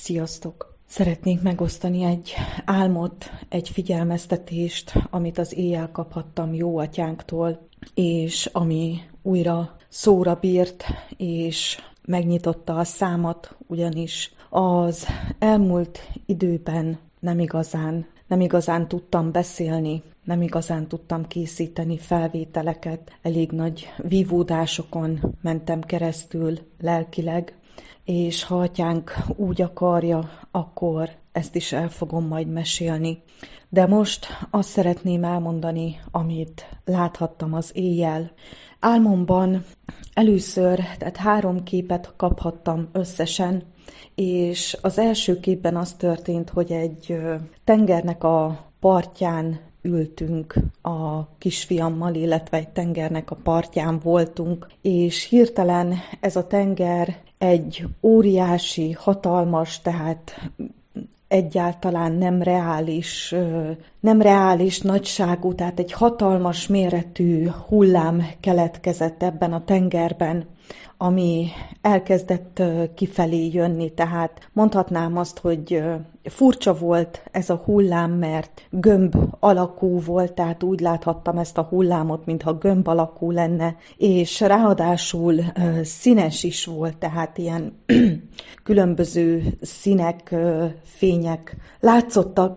Sziasztok! Szeretnék megosztani egy álmot, egy figyelmeztetést, amit az éjjel kaphattam jó atyánktól, és ami újra szóra bírt, és megnyitotta a számat, ugyanis az elmúlt időben nem igazán tudtam beszélni, nem igazán tudtam készíteni felvételeket, elég nagy vívódásokon mentem keresztül lelkileg, és ha atyánk úgy akarja, akkor ezt is el fogom majd mesélni. De most azt szeretném elmondani, amit láthattam az éjjel. Álmomban először, tehát 3 képet kaphattam összesen, és az első képben az történt, hogy egy tengernek a partján ültünk a kisfiammal, illetve egy tengernek a partján voltunk, és hirtelen ez a tenger egy óriási, hatalmas, tehát egyáltalán nem reális nagyságú, tehát egy hatalmas méretű hullám keletkezett ebben a tengerben, ami elkezdett kifelé jönni, tehát mondhatnám azt, hogy furcsa volt ez a hullám, mert gömb alakú volt, tehát úgy láthattam ezt a hullámot, mintha gömb alakú lenne, és ráadásul színes is volt, tehát ilyen különböző színek, fények látszottak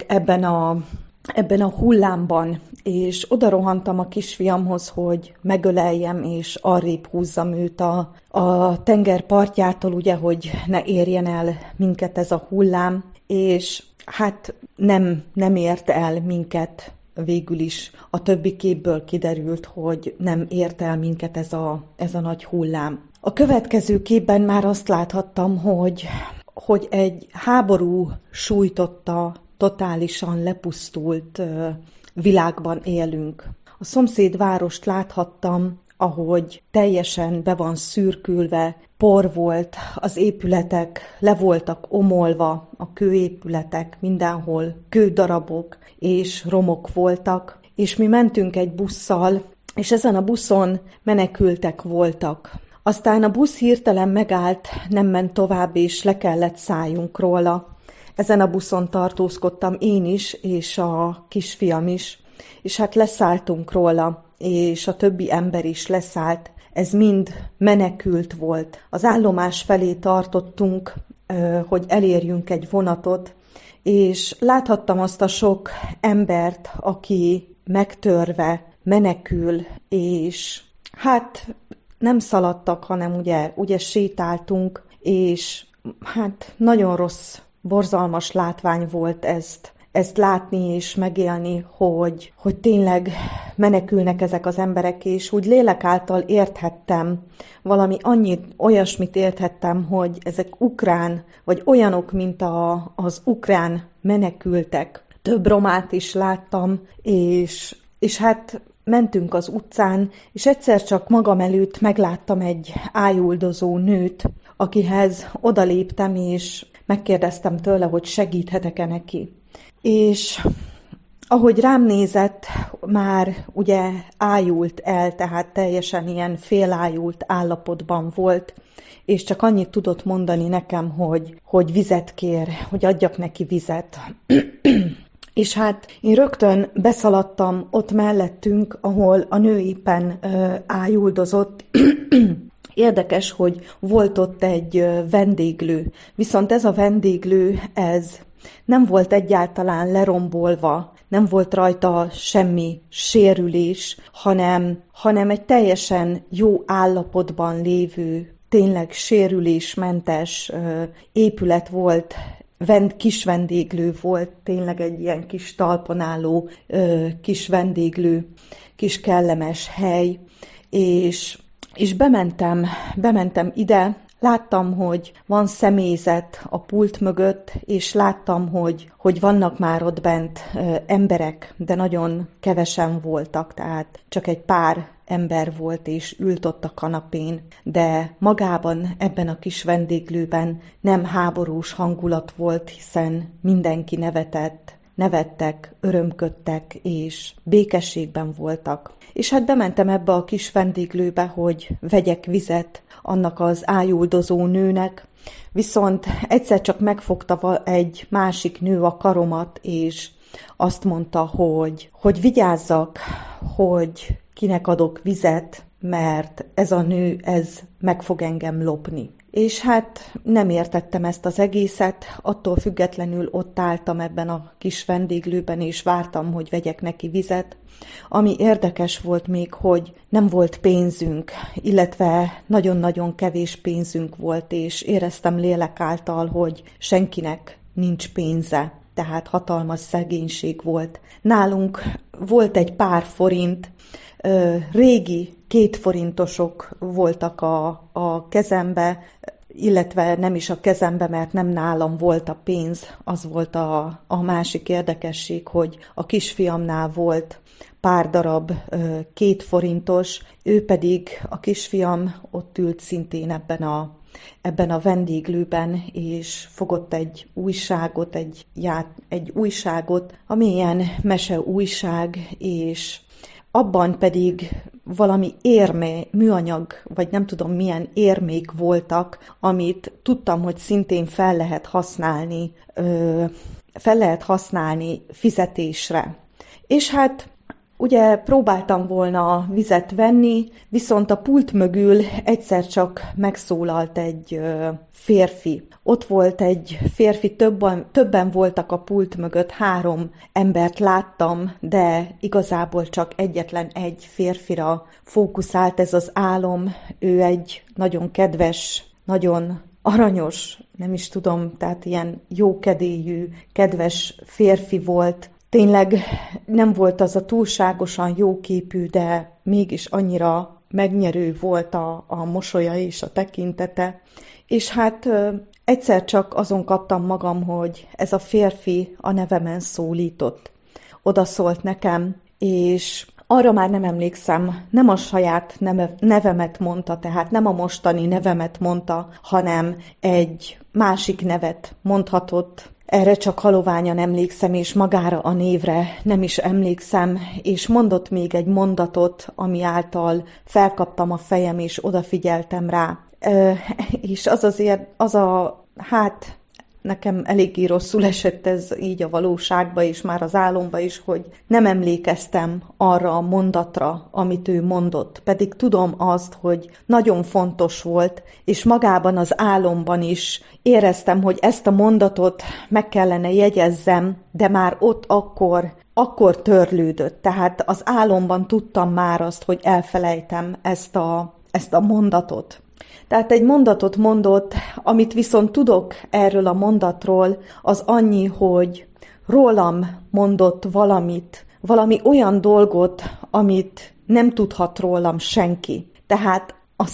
ebben a hullámban, és oda rohantam a kisfiamhoz, hogy megöleljem, és arrébb húzzam őt a tenger partjától, ugye, hogy ne érjen el minket ez a hullám, és hát nem ért el minket, végül is a többi képből kiderült, hogy nem ért el minket ez a nagy hullám. A következő képben már azt láthattam, hogy egy háború sújtotta, totálisan lepusztult világban élünk. A szomszédvárost láthattam, ahogy teljesen be van szürkülve, por volt, az épületek le voltak omolva, a kőépületek, mindenhol kődarabok és romok voltak, és mi mentünk egy busszal, és ezen a buszon menekültek voltak. Aztán a busz hirtelen megállt, nem ment tovább, és le kellett szálljunk róla. Ezen a buszon tartózkodtam én is, és a kisfiam is, és hát leszálltunk róla, és a többi ember is leszállt. Ez mind menekült volt. Az állomás felé tartottunk, hogy elérjünk egy vonatot, és láthattam azt a sok embert, aki megtörve menekül, és hát nem szaladtak, hanem ugye sétáltunk, és hát nagyon rossz, borzalmas látvány volt ezt látni és megélni, hogy tényleg menekülnek ezek az emberek, és úgy lélek által érthettem, olyasmit érthettem, hogy ezek ukrán, vagy olyanok, mint az ukrán menekültek. Több romát is láttam, és hát mentünk az utcán, és egyszer csak magam előtt megláttam egy ájuldozó nőt, akihez odaléptem, és megkérdeztem tőle, hogy segíthetek-e neki. És ahogy rám nézett, már ugye ájult el, tehát teljesen ilyen félájult állapotban volt, és csak annyit tudott mondani nekem, hogy vizet kér, hogy adjak neki vizet. És hát én rögtön beszaladtam ott mellettünk, ahol a nő éppen ájuldozott. Érdekes, hogy volt ott egy vendéglő, viszont ez a vendéglő, ez nem volt egyáltalán lerombolva, nem volt rajta semmi sérülés, hanem egy teljesen jó állapotban lévő, tényleg sérülésmentes épület volt, kis vendéglő volt, tényleg egy ilyen kis talpon álló kis vendéglő, kis kellemes hely, és bementem ide, láttam, hogy van személyzet a pult mögött, és láttam, hogy vannak már ott bent emberek, de nagyon kevesen voltak, tehát csak egy pár ember volt, és ült ott a kanapén, de magában ebben a kis vendéglőben nem háborús hangulat volt, hiszen mindenki nevetett, nevettek, örömködtek, és békességben voltak. És hát bementem ebbe a kis vendéglőbe, hogy vegyek vizet annak az ájuldozó nőnek, viszont egyszer csak megfogta egy másik nő a karomat, és azt mondta, hogy vigyázzak, hogy kinek adok vizet, mert ez a nő, ez meg fog engem lopni. És hát nem értettem ezt az egészet, attól függetlenül ott álltam ebben a kis vendéglőben, és vártam, hogy vegyek neki vizet. Ami érdekes volt még, hogy nem volt pénzünk, illetve nagyon-nagyon kevés pénzünk volt, és éreztem lélek által, hogy senkinek nincs pénze, tehát hatalmas szegénység volt. Nálunk volt egy pár forint, régi 2 forintosok voltak a kezembe, illetve nem is a kezembe, mert nem nálam volt a pénz, az volt a másik érdekesség, hogy a kisfiamnál volt pár darab 2 forintos, ő pedig, a kisfiam ott ült szintén ebben a vendéglőben, és fogott egy újságot, egy újságot, ami ilyen mese újság, és abban pedig valami műanyag, vagy nem tudom milyen érmék voltak, amit tudtam, hogy szintén fel lehet használni fizetésre. És hát ugye próbáltam volna vizet venni, viszont a pult mögül egyszer csak megszólalt egy férfi. Ott volt egy férfi, többen voltak a pult mögött, 3 embert láttam, de igazából csak egyetlen egy férfira fókuszált ez az álom. Ő egy nagyon kedves, nagyon aranyos, nem is tudom, tehát ilyen jókedélyű, kedves férfi volt. Tényleg nem volt az a túlságosan jóképű, de mégis annyira megnyerő volt a mosolya és a tekintete. És hát egyszer csak azon kaptam magam, hogy ez a férfi a nevemen szólított. Oda szólt nekem, és arra már nem emlékszem, nem a saját nevemet mondta, tehát nem a mostani nevemet mondta, hanem egy másik nevet mondhatott. Erre csak haloványan emlékszem, és magára a névre nem is emlékszem, és mondott még egy mondatot, ami által felkaptam a fejem, és odafigyeltem rá. És nekem eléggé rosszul esett ez így a valóságba, és már az álomba is, hogy nem emlékeztem arra a mondatra, amit ő mondott. Pedig tudom azt, hogy nagyon fontos volt, és magában az álomban is éreztem, hogy ezt a mondatot meg kellene jegyezzem, de már ott akkor törlődött. Tehát az álomban tudtam már azt, hogy elfelejtem ezt a mondatot. Tehát egy mondatot mondott, amit viszont tudok erről a mondatról, az annyi, hogy rólam mondott valami olyan dolgot, amit nem tudhat rólam senki. Tehát a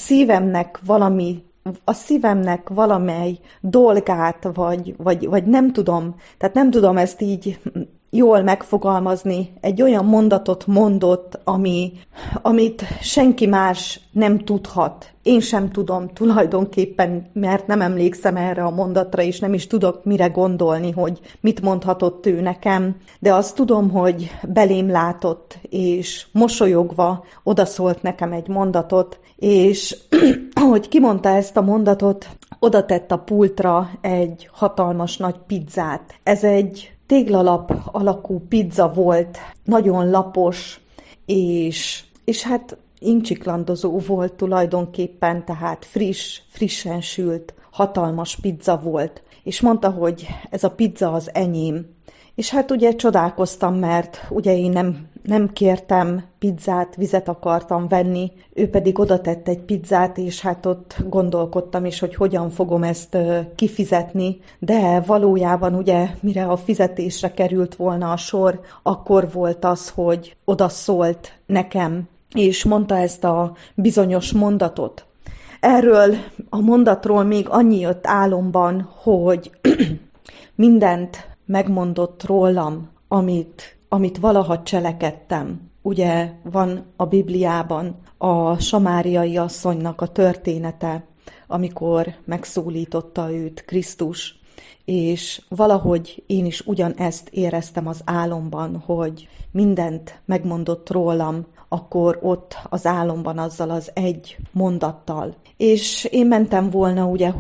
szívemnek valamely dolgát, vagy nem tudom, tehát nem tudom ezt így jól megfogalmazni, egy olyan mondatot mondott, amit senki más nem tudhat. Én sem tudom tulajdonképpen, mert nem emlékszem erre a mondatra, és nem is tudok mire gondolni, hogy mit mondhatott ő nekem, de azt tudom, hogy belém látott, és mosolyogva odaszólt nekem egy mondatot, és ahogy kimondta ezt a mondatot, oda tett a pultra egy hatalmas nagy pizzát. Ez egy téglalap alakú pizza volt, nagyon lapos, és hát incsiklandozó volt tulajdonképpen, tehát frissen sült, hatalmas pizza volt. És mondta, hogy ez a pizza az enyém. És hát ugye csodálkoztam, mert ugye én nem kértem pizzát, vizet akartam venni, ő pedig oda tett egy pizzát, és hát ott gondolkodtam is, hogy hogyan fogom ezt kifizetni, de valójában ugye mire a fizetésre került volna a sor, akkor volt az, hogy oda szólt nekem, és mondta ezt a bizonyos mondatot. Erről a mondatról még annyi jött álomban, hogy mindent megmondott rólam, amit valaha cselekedtem. Ugye van a Bibliában a samáriai asszonynak a története, amikor megszólította őt Krisztus, és valahogy én is ugyanezt éreztem az álomban, hogy mindent megmondott rólam, akkor ott az álomban azzal az egy mondattal. És én mentem volna ugye,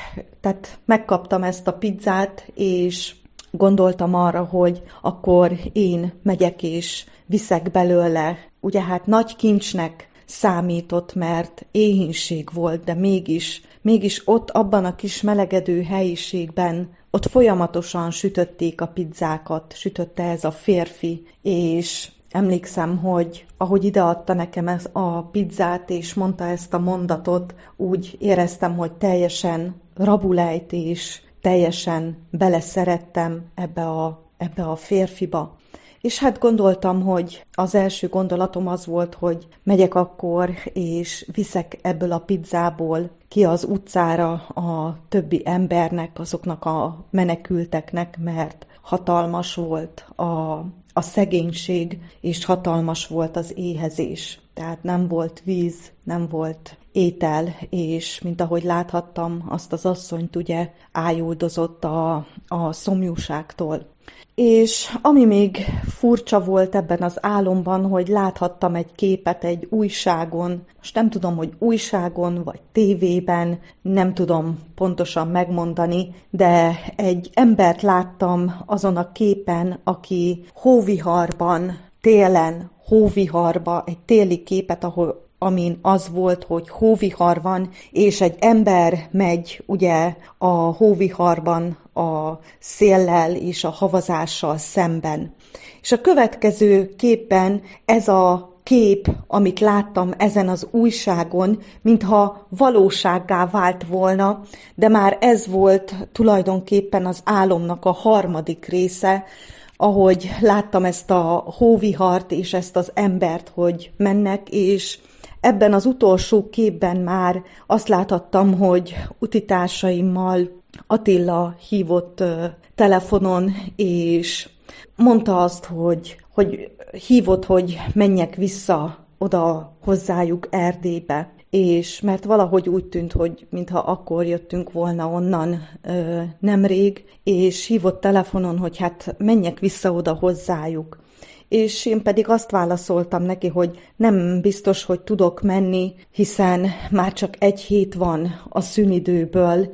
tehát megkaptam ezt a pizzát, és gondoltam arra, hogy akkor én megyek és viszek belőle. Ugye hát nagy kincsnek számított, mert éhínség volt, de mégis ott abban a kis melegedő helyiségben ott folyamatosan sütötték a pizzákat, sütötte ez a férfi, és emlékszem, hogy ahogy ideadta nekem a pizzát, és mondta ezt a mondatot, úgy éreztem, hogy teljesen rabulejt, és teljesen beleszerettem ebbe a férfiba. És hát gondoltam, hogy az első gondolatom az volt, hogy megyek akkor, és viszek ebből a pizzából ki az utcára a többi embernek, azoknak a menekülteknek, mert hatalmas volt a szegénység, és hatalmas volt az éhezés. Tehát nem volt víz, nem volt étel, és mint ahogy láthattam, azt az asszonyt ugye ájuldozott a szomjúságtól. És ami még furcsa volt ebben az álomban, hogy láthattam egy képet egy újságon, most nem tudom, hogy újságon vagy tévében, nem tudom pontosan megmondani, de egy embert láttam azon a képen, aki hóviharban, télen, hóviharba, egy téli képet, amin az volt, hogy hóvihar van, és egy ember megy ugye a hóviharban a széllel és a havazással szemben. És a következő képen ez a kép, amit láttam ezen az újságon, mintha valósággá vált volna, de már ez volt tulajdonképpen az álomnak a harmadik része, ahogy láttam ezt a hóvihart és ezt az embert, hogy mennek, és ebben az utolsó képben már azt láthattam, hogy utitársaimmal Attila hívott telefonon, és mondta azt, hogy hívott, hogy menjek vissza oda hozzájuk Erdélybe. És mert valahogy úgy tűnt, hogy mintha akkor jöttünk volna onnan nemrég, és hívott telefonon, hogy hát menjek vissza oda hozzájuk. És én pedig azt válaszoltam neki, hogy nem biztos, hogy tudok menni, hiszen már csak egy hét van a szünidőből,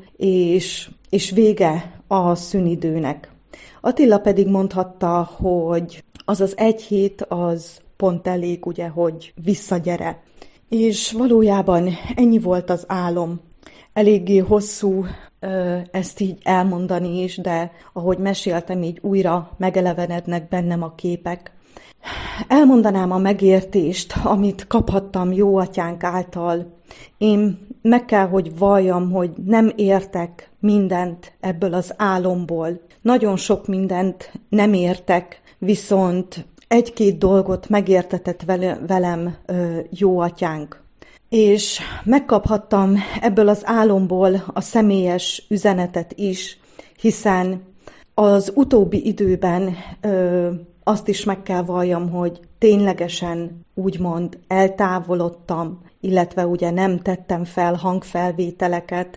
és vége a szünidőnek. Attila pedig mondhatta, hogy az az egy hét az pont elég, ugye, hogy visszagyere. És valójában ennyi volt az álom. Eléggé hosszú ezt így elmondani is, de ahogy meséltem, így újra megelevenednek bennem a képek. Elmondanám a megértést, amit kaphattam jó atyánk által. Én meg kell, hogy valljam, hogy nem értek mindent ebből az álomból. Nagyon sok mindent nem értek, viszont egy-két dolgot megértetett velem jó atyánk. És megkaphattam ebből az álomból a személyes üzenetet is, hiszen az utóbbi időben azt is meg kell valljam, hogy ténylegesen úgymond eltávolodtam, illetve ugye nem tettem fel hangfelvételeket,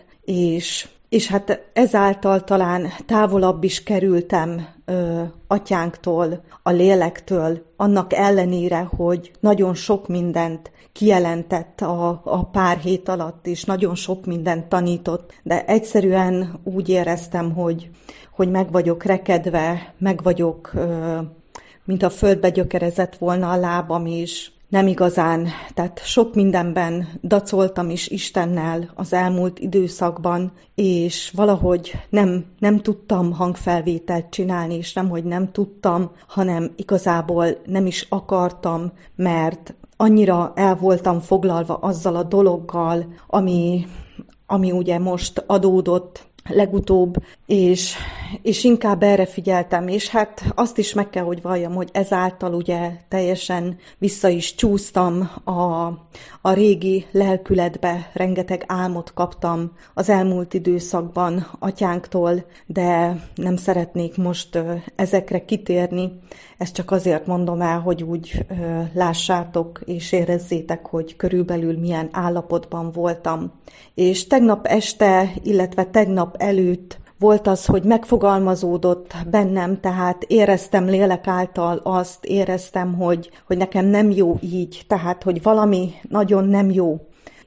és hát ezáltal talán távolabb is kerültem atyánktól, a lélektől, annak ellenére, hogy nagyon sok mindent kijelentett a pár hét alatt, és nagyon sok mindent tanított, de egyszerűen úgy éreztem, hogy meg vagyok rekedve, meg vagyok, mint a földbe gyökerezett volna a lábam is, nem igazán, tehát sok mindenben dacoltam is Istennel az elmúlt időszakban, és valahogy nem tudtam hangfelvételt csinálni, és nemhogy nem tudtam, hanem igazából nem is akartam, mert annyira el voltam foglalva azzal a dologgal, ami ugye most adódott legutóbb, és inkább erre figyeltem, és hát azt is meg kell, hogy valljam, hogy ezáltal ugye teljesen vissza is csúsztam a régi lelkületbe, rengeteg álmot kaptam az elmúlt időszakban atyánktól, de nem szeretnék most ezekre kitérni, ezt csak azért mondom el, hogy úgy lássátok és érezzétek, hogy körülbelül milyen állapotban voltam. És tegnap este, illetve tegnap előtt volt az, hogy megfogalmazódott bennem, tehát éreztem lélek által azt, éreztem, hogy nekem nem jó így, tehát, hogy valami nagyon nem jó.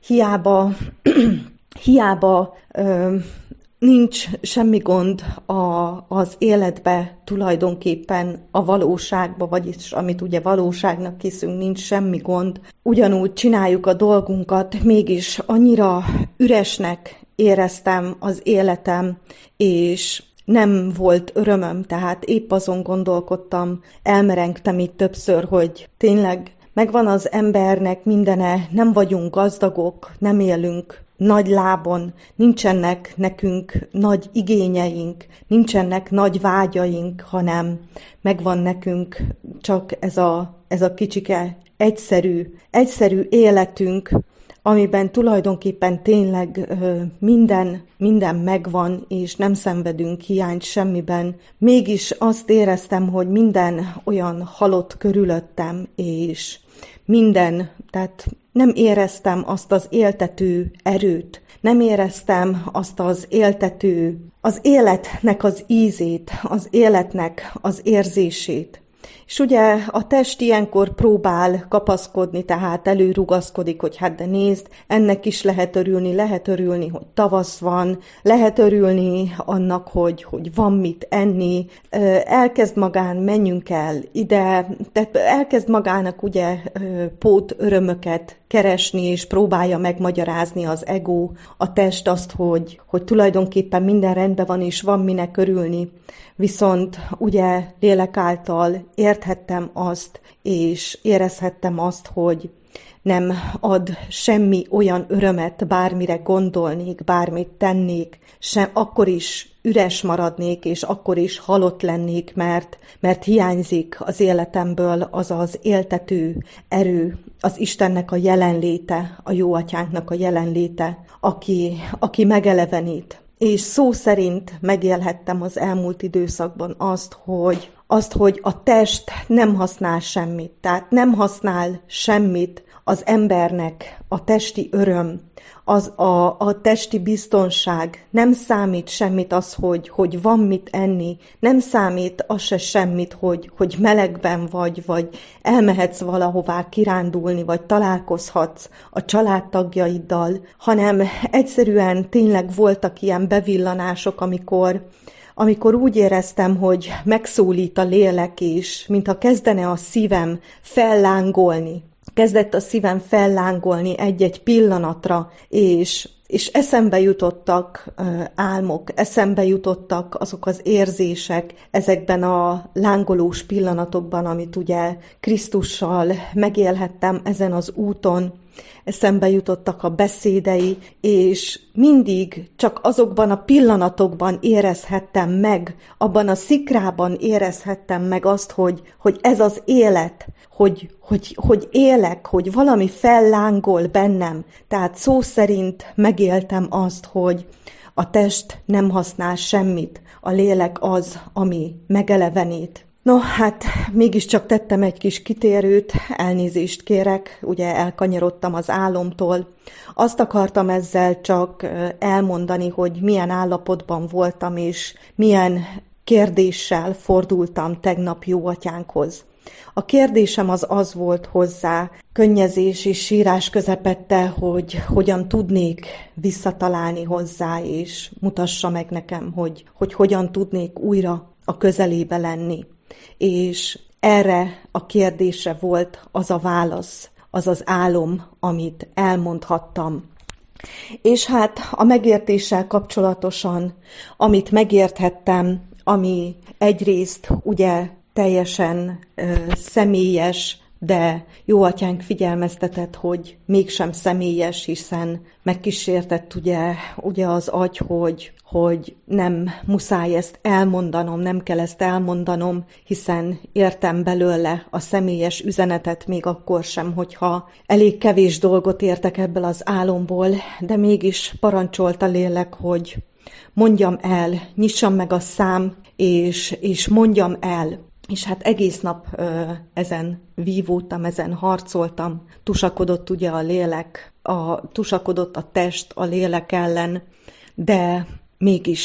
Hiába nincs semmi gond az életbe, tulajdonképpen a valóságba, vagyis amit ugye valóságnak hiszünk, nincs semmi gond. Ugyanúgy csináljuk a dolgunkat, mégis annyira üresnek éreztem az életem, és nem volt örömöm, tehát épp azon gondolkodtam, elmerengtem itt többször, hogy tényleg megvan az embernek mindene, nem vagyunk gazdagok, nem élünk nagy lábon, nincsenek nekünk nagy igényeink, nincsenek nagy vágyaink, hanem megvan nekünk csak ez a kicsike egyszerű életünk, amiben tulajdonképpen tényleg minden megvan, és nem szenvedünk hiányt semmiben. Mégis azt éreztem, hogy minden olyan halott körülöttem, és tehát nem éreztem azt az éltető erőt, nem éreztem azt az életnek az ízét, az életnek az érzését. És ugye a test ilyenkor próbál kapaszkodni, tehát előrugaszkodik, hogy hát de nézd, ennek is lehet örülni, hogy tavasz van, lehet örülni annak, hogy van mit enni, elkezd magán, menjünk el ide, tehát elkezd magának ugye pót örömöket keresni, és próbálja megmagyarázni az ego, a test azt, hogy tulajdonképpen minden rendben van, és van minek örülni. Viszont ugye lélek által érthettem azt, és érezhettem azt, hogy nem ad semmi olyan örömet, bármire gondolnék, bármit tennék, akkor is üres maradnék, és akkor is halott lennék, mert hiányzik az életemből az az éltető erő, az Istennek a jelenléte, a Jóatyánknak a jelenléte, aki megelevenít. És szó szerint megélhettem az elmúlt időszakban azt, hogy a test nem használ semmit. Tehát nem használ semmit az embernek a testi öröm, a testi biztonság, nem számít semmit az, hogy van mit enni, nem számít az se semmit, hogy melegben vagy elmehetsz valahová kirándulni, vagy találkozhatsz a családtagjaiddal, hanem egyszerűen tényleg voltak ilyen bevillanások, amikor úgy éreztem, hogy megszólít a lélek is, mintha kezdene a szívem fellángolni. Kezdett a szívem fellángolni egy-egy pillanatra, és eszembe jutottak álmok, eszembe jutottak azok az érzések ezekben a lángolós pillanatokban, amit ugye Krisztussal megélhettem ezen az úton. Eszembe jutottak a beszédei, és mindig csak azokban a pillanatokban érezhettem meg, abban a szikrában érezhettem meg azt, hogy ez az élet, hogy élek, hogy valami fellángol bennem. Tehát szó szerint megéltem azt, hogy a test nem használ semmit, a lélek az, ami megelevenít. No, hát mégiscsak tettem egy kis kitérőt, elnézést kérek, ugye elkanyarodtam az álomtól. Azt akartam ezzel csak elmondani, hogy milyen állapotban voltam, és milyen kérdéssel fordultam tegnap Jóatyánkhoz. A kérdésem az volt hozzá, könnyezés és sírás közepette, hogy hogyan tudnék visszatalálni hozzá, és mutassa meg nekem, hogy hogyan tudnék újra a közelébe lenni. És erre a kérdésre volt az a válasz, az az álom, amit elmondhattam. És hát a megértéssel kapcsolatosan, amit megérthettem, ami egyrészt ugye teljesen személyes, de Jóatyánk figyelmeztetett, hogy mégsem személyes, hiszen megkísértett ugye az agy, hogy nem muszáj ezt elmondanom, nem kell ezt elmondanom, hiszen értem belőle a személyes üzenetet még akkor sem, hogyha elég kevés dolgot értek ebből az álomból, de mégis parancsolt a lélek, hogy mondjam el, nyissam meg a szám, és mondjam el. És hát egész nap ezen vívódtam, ezen harcoltam, tusakodott ugye a lélek, tusakodott a test a lélek ellen, de mégis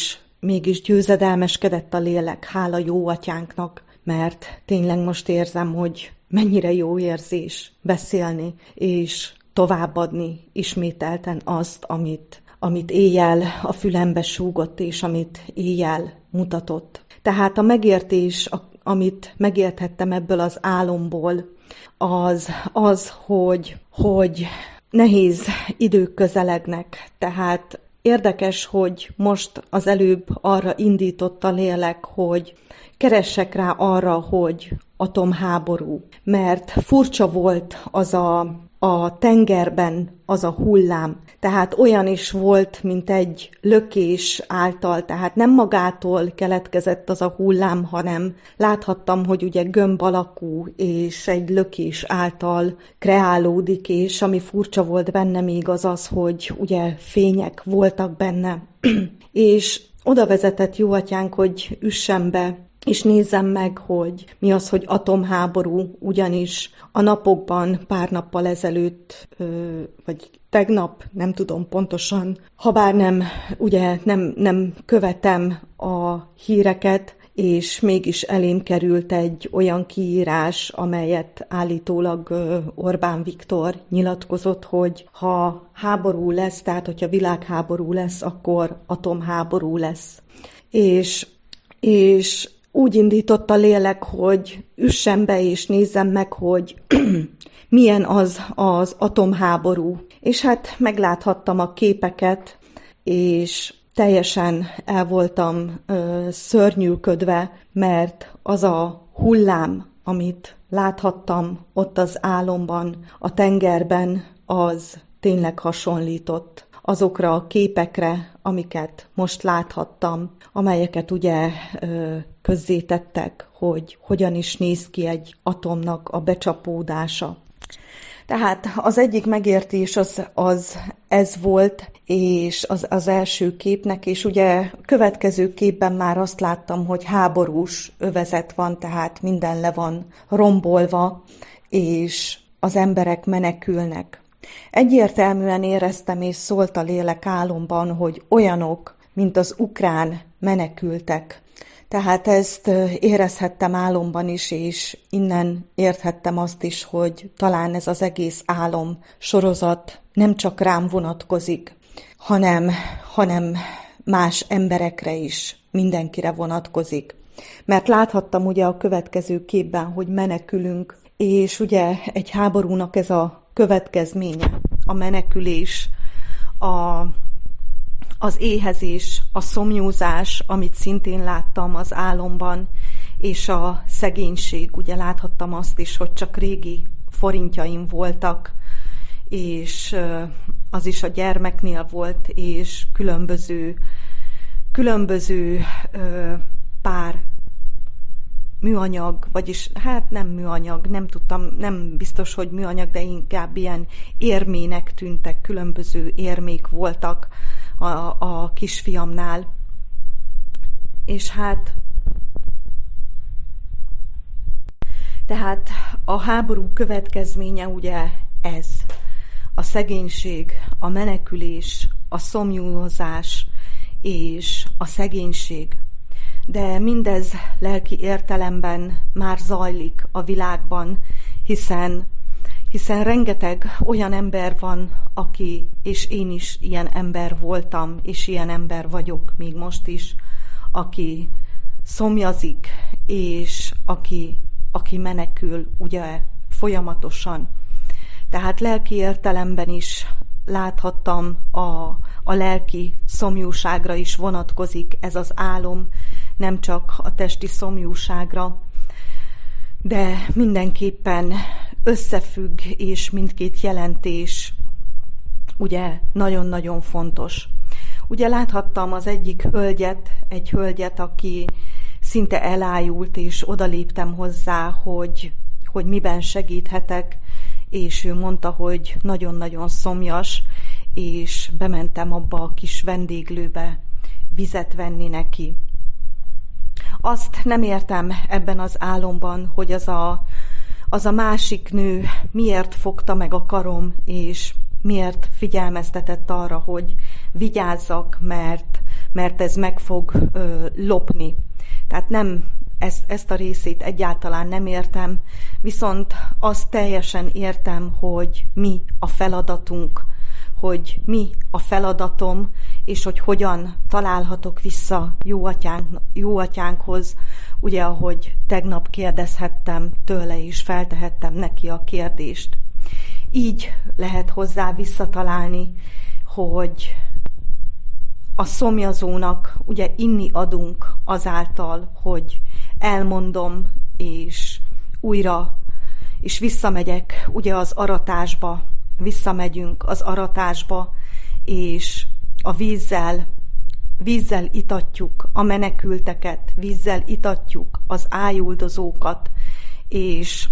mégis győzedelmeskedett a lélek, hála jó atyánknak, mert tényleg most érzem, hogy mennyire jó érzés beszélni, és továbbadni ismételten azt, amit éjjel a fülembe súgott, és amit éjjel mutatott. Tehát a megértés, amit megérthettem ebből az álomból, az, hogy nehéz idők közelegnek. Tehát érdekes, hogy most az előbb arra indított a lélek, hogy keressek rá arra, hogy atomháború. Mert furcsa volt az a tengerben az a hullám. Tehát olyan is volt, mint egy lökés által, tehát nem magától keletkezett az a hullám, hanem láthattam, hogy ugye gömb alakú, és egy lökés által kreálódik, és ami furcsa volt benne még az, hogy ugye fények voltak benne. És oda vezetett jó atyánk, hogy üssem be, és nézzem meg, hogy mi az, hogy atomháború, ugyanis a napokban, pár nappal ezelőtt, vagy tegnap, nem tudom pontosan, habár nem követem a híreket, és mégis elém került egy olyan kiírás, amelyet állítólag Orbán Viktor nyilatkozott, hogy ha háború lesz, tehát hogyha világháború lesz, akkor atomháború lesz. És úgy indított a lélek, hogy üssem be és nézzem meg, hogy milyen az atomháború. És hát megláthattam a képeket, és teljesen el voltam szörnyűködve, mert az a hullám, amit láthattam ott az álomban, a tengerben, az tényleg hasonlított azokra a képekre, amiket most láthattam, amelyeket ugye közzétettek, hogy hogyan is néz ki egy atomnak a becsapódása. Tehát az egyik megértés ez volt, és az első képnek, és ugye következő képben már azt láttam, hogy háborús övezet van, tehát minden le van rombolva, és az emberek menekülnek. Egyértelműen éreztem, és szólt a lélek álomban, hogy olyanok, mint az ukrán menekültek. Tehát ezt érezhettem álomban is, és innen érthettem azt is, hogy talán ez az egész álom sorozat nem csak rám vonatkozik, hanem más emberekre is, mindenkire vonatkozik. Mert láthattam ugye a következő képben, hogy menekülünk, és ugye egy háborúnak ez a következménye, a menekülés, az éhezés, a szomjúzás, amit szintén láttam az álomban, és a szegénység. Ugye láthattam azt is, hogy csak régi forintjaim voltak, és az is a gyermeknél volt, és különböző pár műanyag, vagyis hát nem műanyag, nem tudtam, nem biztos, hogy műanyag, de inkább ilyen érmének tűntek, különböző érmék voltak a kisfiamnál. És hát tehát a háború következménye ugye ez, a szegénység, a menekülés, a szomjúzás és a szegénység. De mindez lelki értelemben már zajlik a világban, hiszen rengeteg olyan ember van, aki, és én is ilyen ember voltam, és ilyen ember vagyok még most is, aki szomjazik, és aki menekül ugye folyamatosan. Tehát lelki értelemben is láthattam, a lelki szomjúságra is vonatkozik ez az álom, nem csak a testi szomjúságra, de mindenképpen összefügg, és mindkét jelentés ugye nagyon-nagyon fontos. Ugye láthattam az egyik egy hölgyet, aki szinte elájult, és odaléptem hozzá, hogy miben segíthetek, és ő mondta, hogy nagyon-nagyon szomjas, és bementem abba a kis vendéglőbe vizet venni neki. Azt nem értem ebben az álomban, hogy az a másik nő miért fogta meg a karom, és miért figyelmeztetett arra, hogy vigyázzak, mert ez meg fog lopni. Tehát nem ezt a részét egyáltalán nem értem, viszont azt teljesen értem, hogy mi a feladatunk, hogy mi a feladatom, és hogy hogyan találhatok vissza jó atyánkhoz, ugye ahogy tegnap kérdezhettem tőle, és feltehettem neki a kérdést. Így lehet hozzá visszatalálni, hogy a szomjazónak ugye inni adunk azáltal, hogy elmondom, és újra, és visszamegyek ugye az aratásba, visszamegyünk az aratásba, és a vízzel itatjuk a menekülteket, vízzel itatjuk az ájuldozókat, és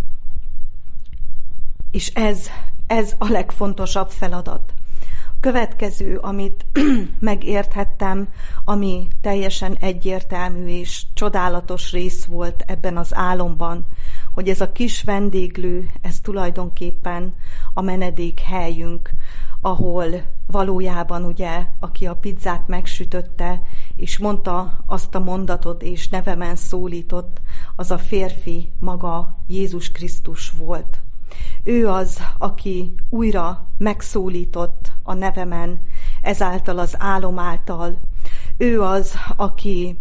ez a legfontosabb feladat. Következő, amit megérthettem, ami teljesen egyértelmű és csodálatos rész volt ebben az álomban, hogy ez a kis vendéglő, ez tulajdonképpen a menedékhelyünk, ahol valójában ugye, aki a pizzát megsütötte, és mondta azt a mondatot, és nevemen szólított, az a férfi maga Jézus Krisztus volt. Ő az, aki újra megszólított a nevemen, ezáltal az álom által. Ő az, aki,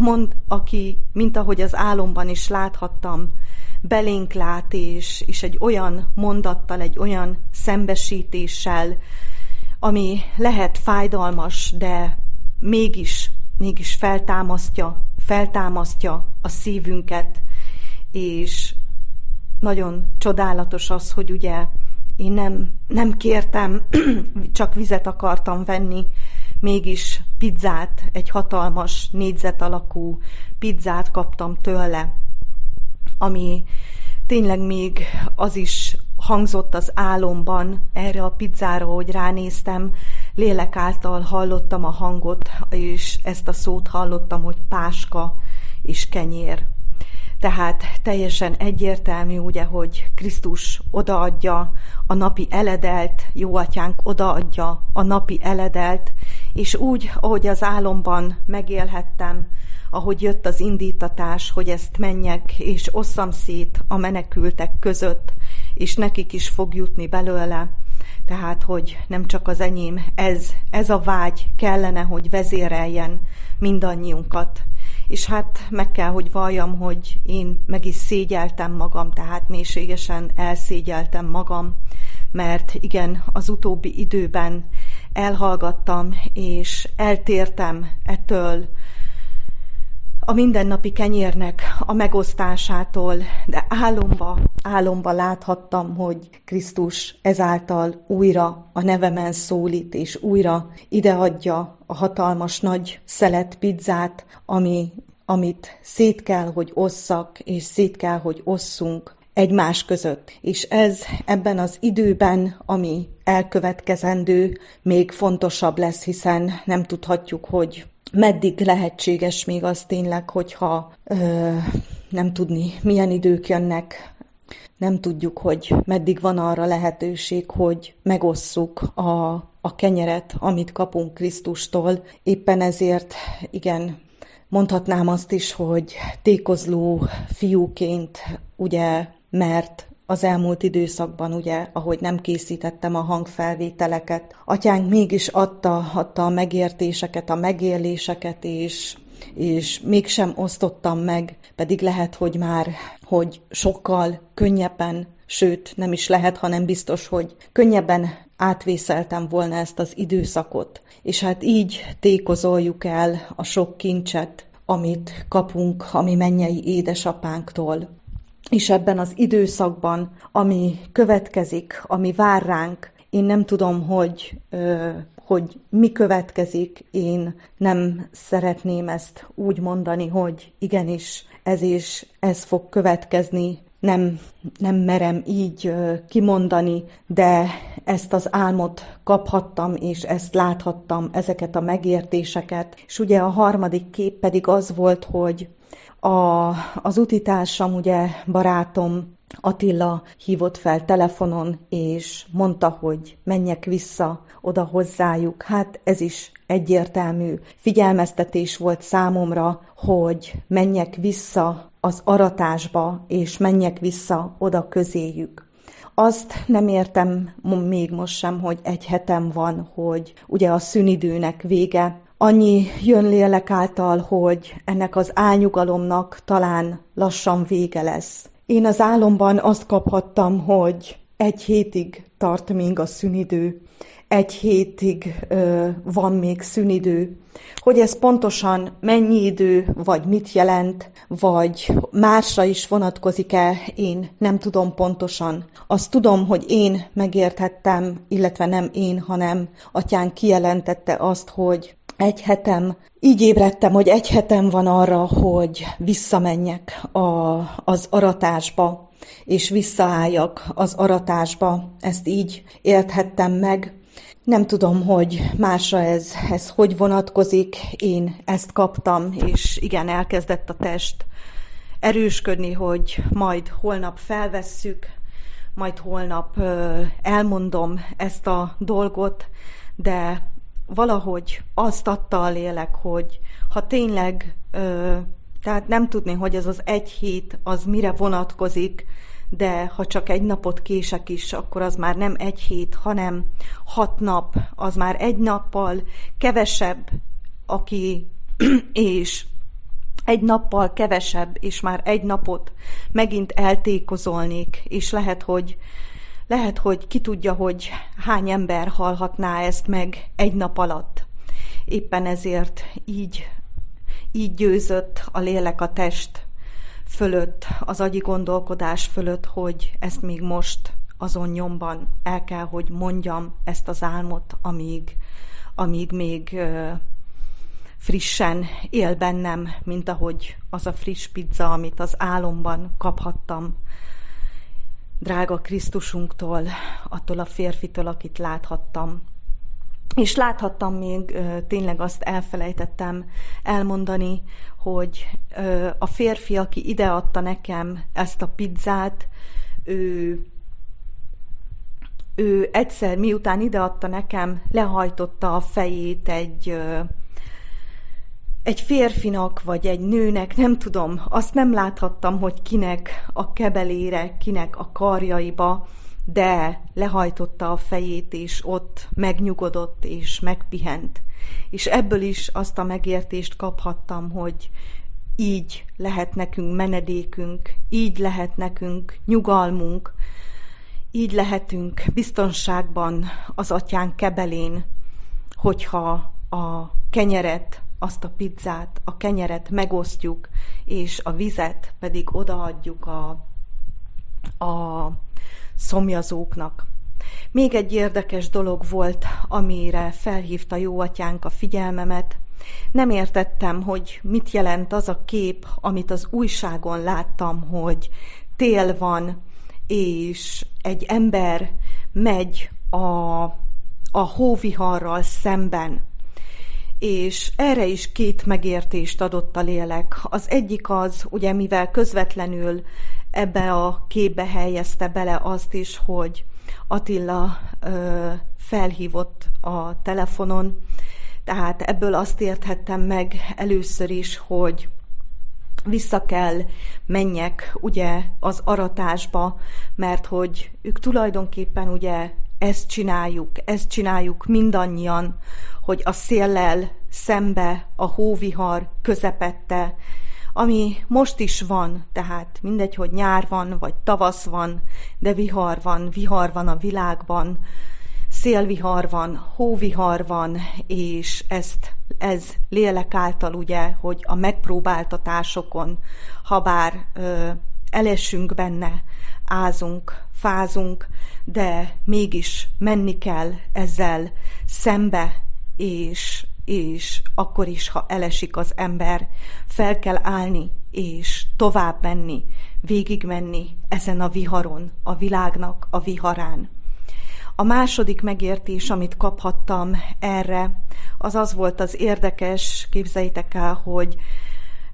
mint ahogy az álomban is láthattam, belénk lát, és egy olyan mondattal, egy olyan szembesítéssel, ami lehet fájdalmas, de mégis feltámasztja a szívünket, és nagyon csodálatos az, hogy ugye én nem kértem, csak vizet akartam venni, mégis pizzát, egy hatalmas négyzet alakú pizzát kaptam tőle, ami tényleg még az is hangzott az álomban erre a pizzára, hogy ránéztem, lélek által hallottam a hangot, és ezt a szót hallottam, hogy páska és kenyér. Tehát teljesen egyértelmű, ugye, hogy Krisztus odaadja a napi eledelt, jó atyánk odaadja a napi eledelt, és úgy, ahogy az álomban megélhettem, ahogy jött az indítatás, hogy ezt menjek, és osszam szét a menekültek között, és nekik is fog jutni belőle. Tehát, hogy nem csak az enyém, ez a vágy kellene, hogy vezéreljen mindannyiunkat. És hát meg kell, hogy valljam, hogy én meg is szégyeltem magam, tehát mélységesen elszégyeltem magam, mert igen, az utóbbi időben elhallgattam, és eltértem ettől a mindennapi kenyérnek a megosztásától, de álomba láthattam, hogy Krisztus ezáltal újra a nevemen szólít, és újra ideadja a hatalmas nagy szelet pizzát, amit szét kell, hogy osszak, és szét kell, hogy osszunk egymás között. És ez ebben az időben, ami elkövetkezendő, még fontosabb lesz, hiszen nem tudhatjuk, hogy meddig lehetséges még az tényleg, hogyha nem tudni, milyen idők jönnek, nem tudjuk, hogy meddig van arra lehetőség, hogy megosszuk a kenyeret, amit kapunk Krisztustól. Éppen ezért, igen, mondhatnám azt is, hogy tékozló fiúként, ugye, mert az elmúlt időszakban, ugye, ahogy nem készítettem a hangfelvételeket, atyánk mégis adta a megértéseket, a megéléseket, és mégsem osztottam meg, pedig lehet, hogy sokkal könnyebben, sőt, nem is lehet, hanem biztos, hogy könnyebben átvészeltem volna ezt az időszakot. És hát így tékozoljuk el a sok kincset, amit kapunk a mi mennyei édesapánktól. És ebben az időszakban, ami következik, ami vár ránk, én nem tudom, hogy mi következik, én nem szeretném ezt úgy mondani, hogy igenis ez fog következni, nem merem így kimondani, de ezt az álmot kaphattam, és ezt láthattam, ezeket a megértéseket. És ugye a harmadik kép pedig az volt, hogy Az utitársam, ugye barátom Attila hívott fel telefonon, és mondta, hogy menjek vissza oda hozzájuk. Hát ez is egyértelmű figyelmeztetés volt számomra, hogy menjek vissza az aratásba, és menjek vissza oda közéjük. Azt nem értem még most sem, hogy egy hetem van, hogy ugye a szünidőnek vége. Annyi jön lélek által, hogy ennek az álnyugalomnak talán lassan vége lesz. Én az álomban azt kaphattam, hogy 1 hétig tart még a szünidő, 1 hétig van még szünidő. Hogy ez pontosan mennyi idő, vagy mit jelent, vagy másra is vonatkozik-e, én nem tudom pontosan. Azt tudom, hogy én megérthettem, illetve nem én, hanem atyánk kijelentette azt, hogy 1 hetem, így ébredtem, hogy 1 hetem van arra, hogy visszamenjek az aratásba, és visszaálljak az aratásba. Ezt így érthettem meg. Nem tudom, hogy másra ez hogy vonatkozik, én ezt kaptam, és igen, elkezdett a test erősködni, hogy majd holnap felvesszük, majd holnap elmondom ezt a dolgot, de valahogy azt adta a lélek, hogy ha tényleg, tehát nem tudni, hogy ez az 1 hét az mire vonatkozik, de ha csak 1 napot kések is, akkor az már nem 1 hét, hanem 6 nap, az már 1 nappal kevesebb, és 1 nappal kevesebb, és már 1 napot megint eltékozolnék, és lehet, hogy ki tudja, hogy hány ember hallhatná ezt meg 1 nap alatt. Éppen ezért így győzött a lélek a test fölött, az agyi gondolkodás fölött, hogy ezt még most azon nyomban el kell, hogy mondjam ezt az álmot, amíg még frissen él bennem, mint ahogy az a friss pizza, amit az álomban kaphattam drága Krisztusunktól, attól a férfitől, akit láthattam. És láthattam még, tényleg azt elfelejtettem elmondani, hogy a férfi, aki ideadta nekem ezt a pizzát, ő egyszer, miután ideadta nekem, lehajtotta a fejét egy férfinak, vagy egy nőnek, nem tudom, azt nem láthattam, hogy kinek a kebelére, kinek a karjaiba, de lehajtotta a fejét, és ott megnyugodott, és megpihent. És ebből is azt a megértést kaphattam, hogy így lehet nekünk menedékünk, így lehet nekünk nyugalmunk, így lehetünk biztonságban az atyánk kebelén, hogyha a kenyeret, azt a pizzát, a kenyeret megosztjuk, és a vizet pedig odaadjuk a szomjazóknak. Még egy érdekes dolog volt, amire felhívta jó atyánk a figyelmemet. Nem értettem, hogy mit jelent az a kép, amit az újságon láttam, hogy tél van, és egy ember megy a hóviharral szemben. És erre is 2 megértést adott a lélek. Az egyik az, ugye mivel közvetlenül ebbe a képbe helyezte bele azt is, hogy Attila felhívott a telefonon, tehát ebből azt érthettem meg először is, hogy vissza kell menjek ugye az aratásba, mert hogy ők tulajdonképpen ugye ezt csináljuk mindannyian, hogy a széllel szembe a hóvihar közepette, ami most is van, tehát mindegy, hogy nyár van, vagy tavasz van, de vihar van a világban, szélvihar van, hóvihar van, és ez lélek által ugye, hogy a megpróbáltatásokon, habár elesünk benne, ázunk, fázunk, de mégis menni kell ezzel szembe, és akkor is, ha elesik az ember, fel kell állni, és tovább menni, végigmenni ezen a viharon, a világnak a viharán. A második megértés, amit kaphattam erre, az volt az érdekes, képzeljétek el, hogy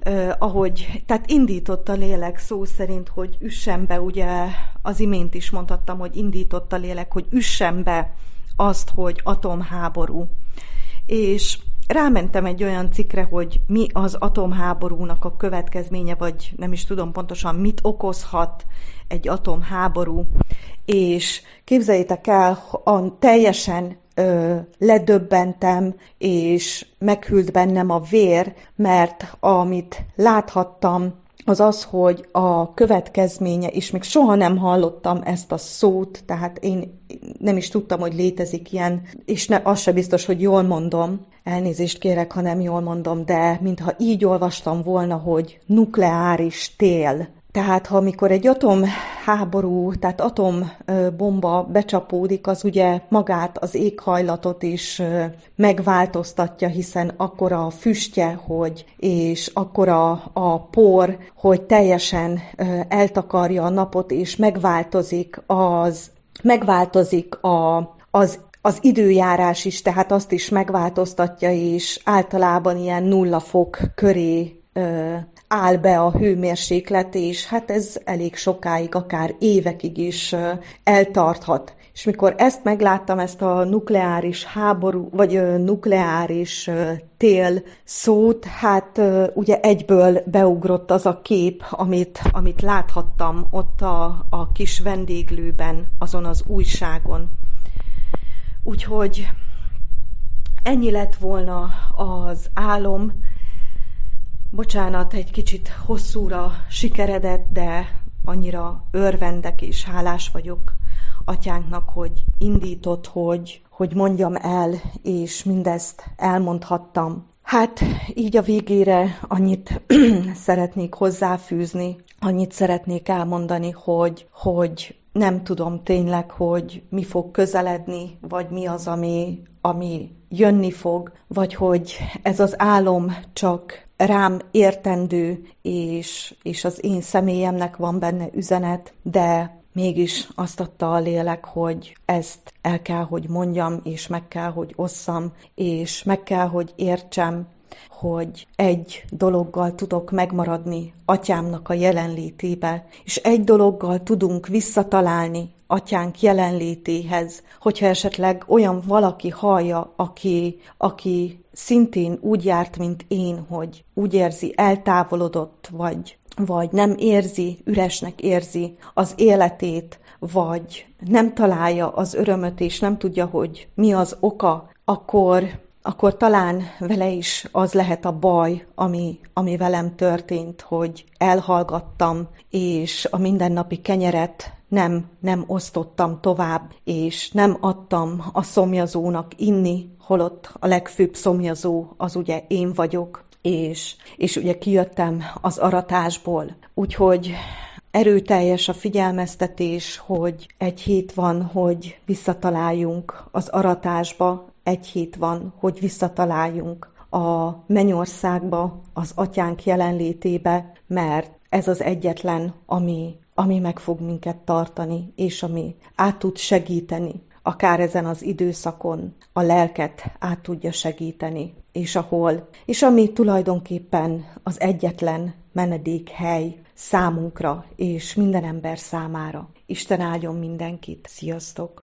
tehát indított a lélek szó szerint, hogy üssem be, ugye az imént is mondhattam, hogy indított a lélek, hogy üssem be azt, hogy atomháború. És rámentem egy olyan cikkre, hogy mi az atomháborúnak a következménye, vagy nem is tudom pontosan, mit okozhat egy atomháború. És képzeljétek el, teljesen ledöbbentem, és meghűlt bennem a vér, mert amit láthattam, az az, hogy a következménye, és még soha nem hallottam ezt a szót, tehát én nem is tudtam, hogy létezik ilyen, és az se biztos, hogy jól mondom, elnézést kérek, ha nem jól mondom, de mintha így olvastam volna, hogy nukleáris tél. Tehát, ha amikor egy atomháború, tehát atombomba becsapódik, az ugye magát, az éghajlatot is megváltoztatja, hiszen akkora a füstje, és akkora a por, hogy teljesen eltakarja a napot, és megváltozik az időjárás is, tehát azt is megváltoztatja, és általában ilyen 0 fok köré áll be a hőmérséklet, és hát ez elég sokáig, akár évekig is eltarthat. És mikor ezt megláttam, ezt a nukleáris háború, vagy nukleáris tél szót, hát ugye egyből beugrott az a kép, amit láthattam ott a kis vendéglőben, azon az újságon. Úgyhogy ennyi lett volna az álom. Bocsánat, egy kicsit hosszúra sikeredett, de annyira örvendek és hálás vagyok Atyánknak, hogy indított, hogy mondjam el, és mindezt elmondhattam. Hát így a végére annyit szeretnék hozzáfűzni, annyit szeretnék elmondani, hogy nem tudom tényleg, hogy mi fog közeledni, vagy mi az, ami jönni fog, vagy hogy ez az álom csak rám értendő, és az én személyemnek van benne üzenet, de mégis azt adta a lélek, hogy ezt el kell, hogy mondjam, és meg kell, hogy osszam, és meg kell, hogy értsem, hogy egy dologgal tudok megmaradni Atyámnak a jelenlétébe, és egy dologgal tudunk visszatalálni Atyánk jelenlétéhez, hogyha esetleg olyan valaki hallja, aki szintén úgy járt, mint én, hogy úgy érzi, eltávolodott, vagy nem érzi, üresnek érzi az életét, vagy nem találja az örömöt, és nem tudja, hogy mi az oka, akkor talán vele is az lehet a baj, ami velem történt, hogy elhallgattam, és a mindennapi kenyeret nem osztottam tovább, és nem adtam a szomjazónak inni, holott a legfőbb szomjazó az ugye én vagyok, és ugye kijöttem az aratásból. Úgyhogy erőteljes a figyelmeztetés, hogy egy hét van, hogy visszataláljunk az aratásba, egy hét van, hogy visszataláljunk a mennyországba, az Atyánk jelenlétébe, mert ez az egyetlen, ami meg fog minket tartani, és ami át tud segíteni, akár ezen az időszakon a lelket át tudja segíteni, és ami tulajdonképpen az egyetlen menedékhely számunkra és minden ember számára. Isten áldjon mindenkit, sziasztok!